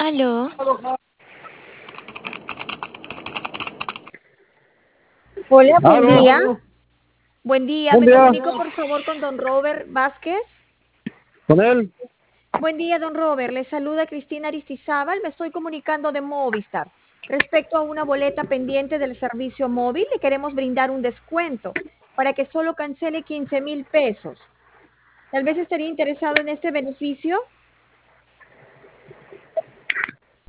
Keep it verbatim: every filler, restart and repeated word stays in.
Aló, Hola, buen Aló, día. buen día. buen Me día, comunico por favor con don Robert Vázquez. con él. Buen día, don Robert. Le saluda Cristina Aristizábal. Me estoy comunicando de Movistar. Respecto a una boleta pendiente del servicio móvil, le queremos brindar un descuento para que solo cancele quince mil pesos. Tal vez estaría interesado en este beneficio.